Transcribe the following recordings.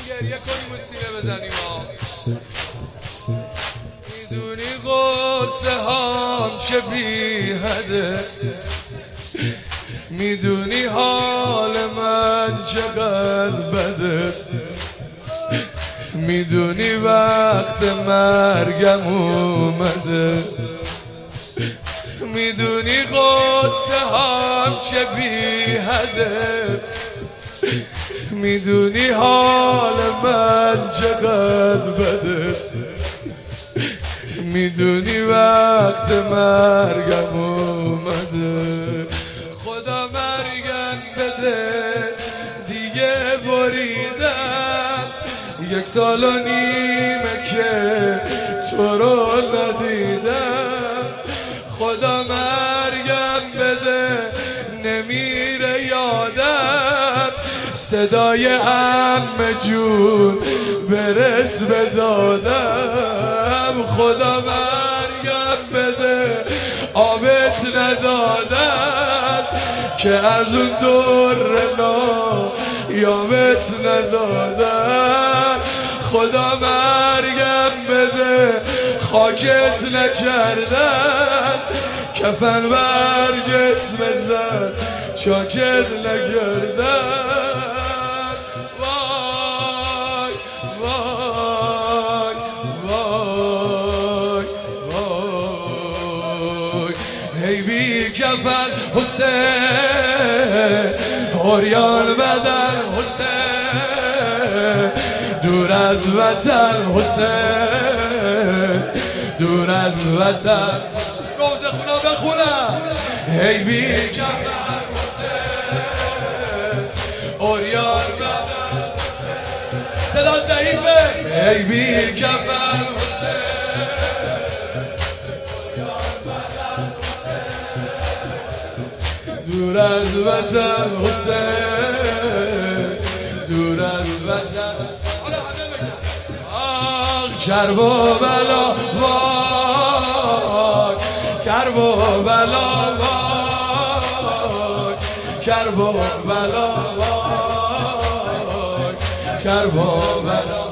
گریه کنیم و سینه بزنیم میدونی قصه هام چه بی حده، میدونی حال من چقدر بده، میدونی وقت مرگم اومده، میدونی قصه هام چه بی حده، میدونی حال من چقدر بده، میدونی وقت مرگم اومده. خدا مرگم بده دیگه بریدم، 1 سال و نیمه که تو رو ندیدم. خدا مرگم بده نمیره یادم، صدای عمه جون برس به دادم. خدا مرگم بده آبت ندادم، که از اون دور یابت ندادم. خدا مرگم بده خاکت نکردن، کفن بر جسم زد چاکت نکردن. وای وای وای وای ای بی کفن حسین، عریان بدن حسین، دور از وطن حسین، دور از وطن. روزه خونا بخونم ای بی کفن حسین، عریان بدن. صدا ضعیفه. ای بی کفن حسین، دور از وطن حسین، دور از وطن. کرب و بلا وای، کرب و بلا وای، کرب و بلا وای، کرب و بلا.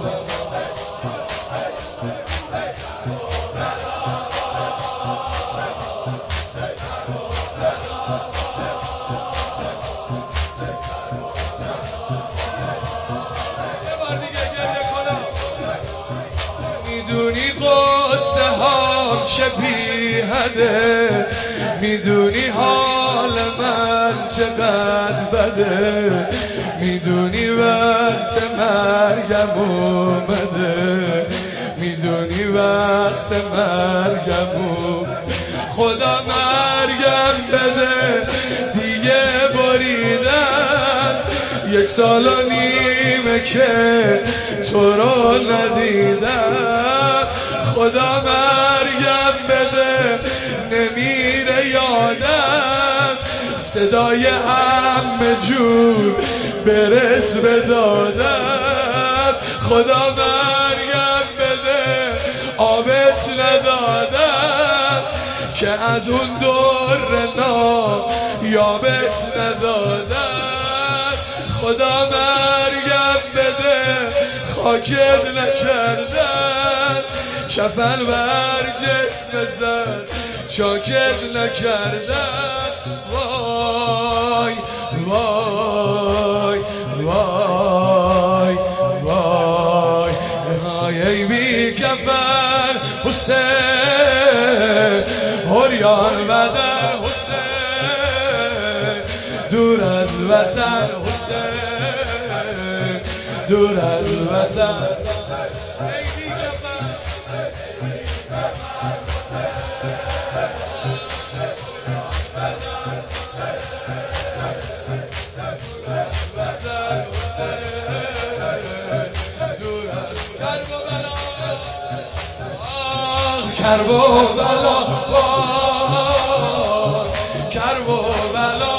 میدونی قصه هام چه بی حده، میدونی حال من چقدر بده، میدونی وقت مرگم اومده، میدونی وقت مرگم اومده. خدا مرگم بده دیگه بریدم، 1 سال و نیمه که تو رو ندیدم. خدا مرگم بده نمیره یادم، صدای عمه جون برس به دادم. خدا مرگم بده آبت ندادم، که از اون دور یابت ندادم. خدا مرگم بده خاکت نکردن، کفن بر جسم زد چاکت نکردن. وای وای وای وای وای ای بی کفن حسین، عریان بدن حسین، دور از وطن حسین، دور از وطن. ای بی کفن کرب و بلا کرب و بلا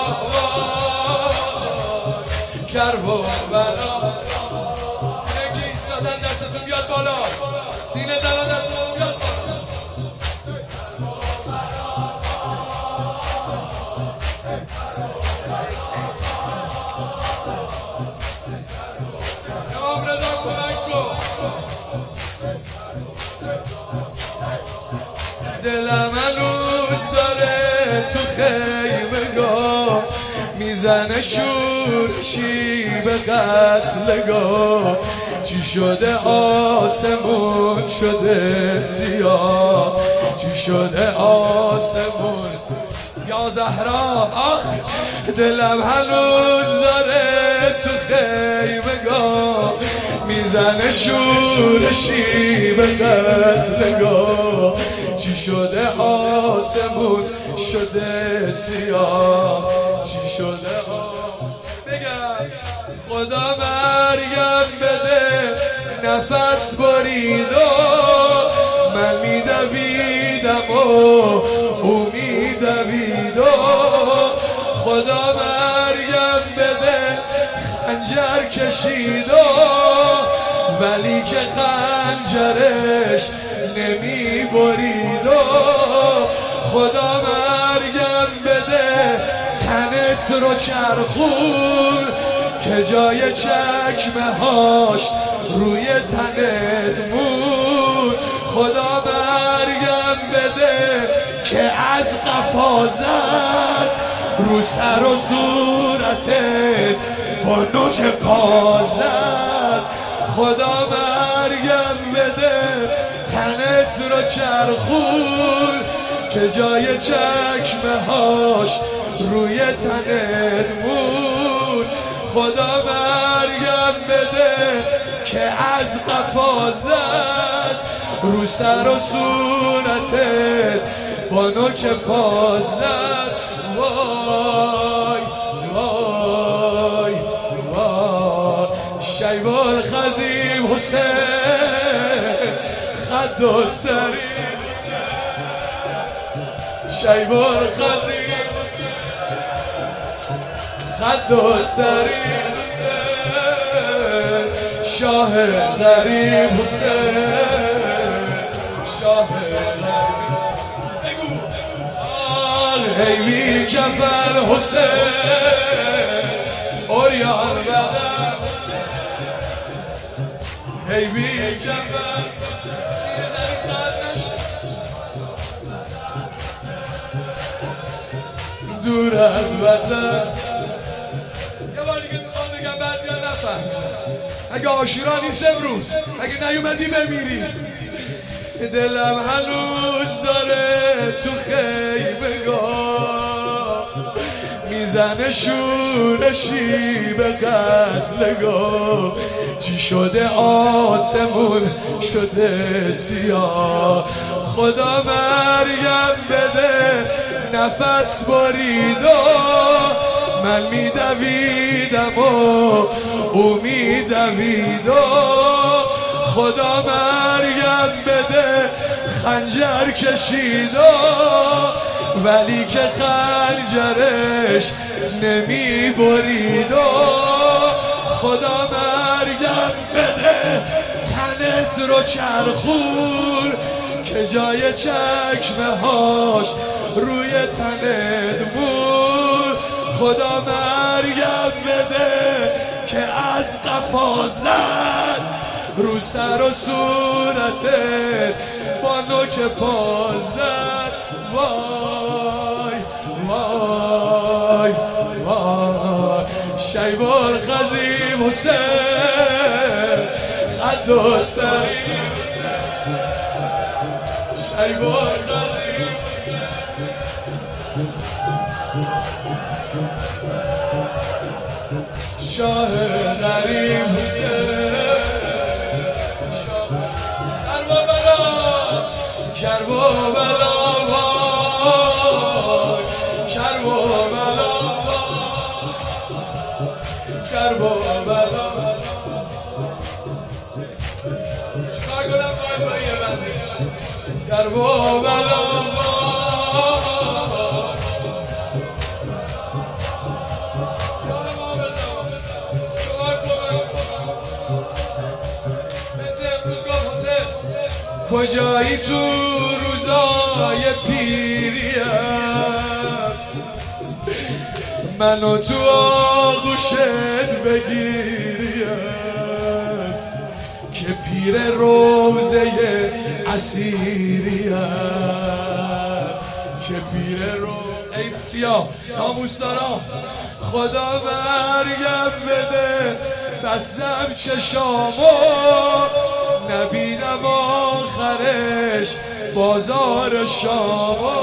کرب و بلا. یکی ایستادن دستتون بیاد بالا، سینه زدن دستتون بیاد بالا. امام رضا دلم هنوز داره تو خیمگاه میزنه شورشی به قتلگاه. چی شده آسمون شده سیاه، چی شده آسمون یا زهرا. آخ دلم هنوز داره تو خیمگاه میزنه شورشی به قتلگاه. چی شده آسمون شده سیاه، چی شده بگم خدا مرگم بده نفس برید و من میدویدم و او میدوید و خدا مرگم بده خنجر کشید و ولی که خنجرش نمی برید و خدا مرگم بده تنت رو چرخون که جای چکمه هاش روی تنت بود. خدا مرگم بده که از قفا زد رو سر و صورتت با نوک پا زد. خدا مرگم بده تنت رو چرخون که جای چکمه هاش روی تنت بود. خدا مرگم بده که از قفا زد رو سر و صورتت با نوک پا زد. وای وای وای شیبال خزیم حسین خد و ترین شیبال خزیم خد و ترین شاه غریب حسین شاه غریب حیوی کفر حسین اوریان بدن حیوی کفر دور از وطن. یه بار دیگه میخوام بگم بعضی ها نفهمیدن اگه عاشورا نیست امروز اگه نیومدی بمیری. دلم هنوز داره تو خیمگاه میزنه شورشی به قتلگاه. چی شده آسمون شده سیاه. خدا مرگم بده نفس برید و من میدویدم و او میدوید و خدا مرگم بده خنجر کشید و ولی که خنجرش نمی برید و خدا مرگم بده تنت رو چرخون که جای چکمه هاش روی تنت بود. خدا مرگم بده که از قفا زد رو سر و صورتت با نوک پا زد. وای وای وای شیبال خزیم حسین خد و ترین شیبال خزیم شاه غریب حسین کربلا وای کربلا کربلا چیکار کنم وای یه بندش کربلا مثل امروز گفت حسین کجایی تو روزای پیریم منو تو آغوشت بگیریم که که پیر روزه اسیری که پیر روزه ایتیا ناموسارا خدا مرگم بده بستم چشامو نبینم آخرش بازار شامو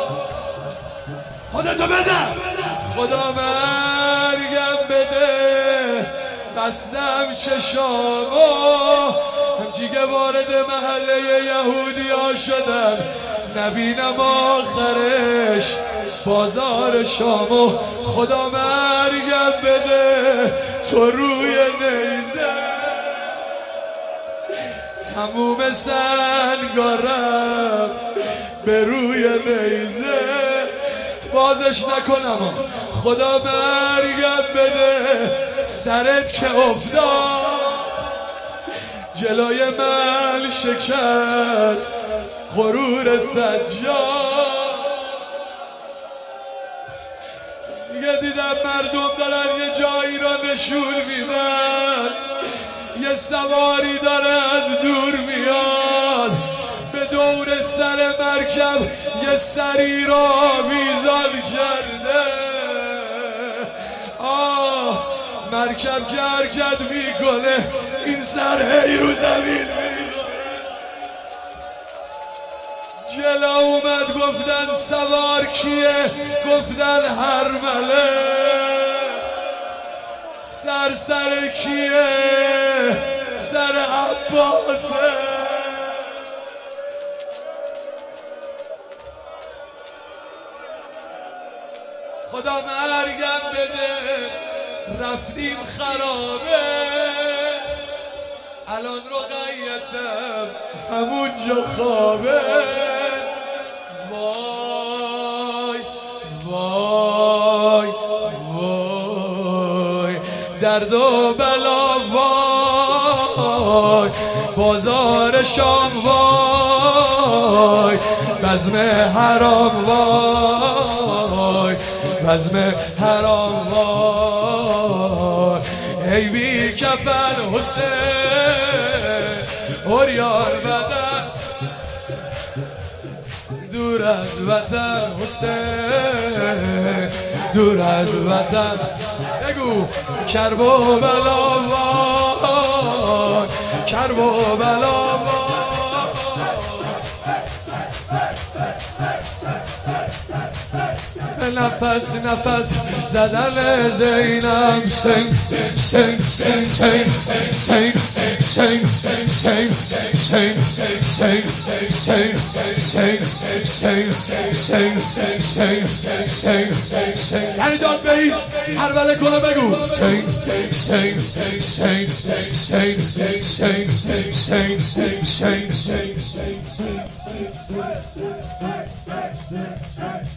خودتو بزن خدا مرگم بده بستم چشامو همچی که وارد محله یهودی ها شدم نبینم آخرش بازار شامو خدا مرگم بده تو روی نیزه تموم سنگارم به روی نیزه بازش نکنم خدا مرگم بده سرت که افتاد جلوی من شکست غرور سجاد میگه دیدم مردم دارن یه جایی را نشون میدن یه سواری داره از دور میاد به دور سر مرکب یه سری را میزان کرده مرکب حرکت میکنه این سر هی رو زمین میکنه جلو اومد گفتن سوار کیه گفتن هرمله سر کیه سر عباسه خدا مرگم بده رفتیم خرابه الان رقیتم همونجا خوابه وای وای وای درد و بلا وای بازار شام وای بزم حرام وای بزم حرام وای ای بی کفن حسین اوریان بدن دور از وطن حسین دور از وطن بگو کرب و بلا وای کرب و بلا وای نفس نفس زدن زینم سنگ سنگ سنگ سنگ سنگ سنگ سنگ سنگ سنگ سنگ داد بیست هر بله کنه بگو سنگ سنگ سنگ سنگ سنگ سنگ سنگ سنگ سنگ سنگ سنگ سنگ سنگ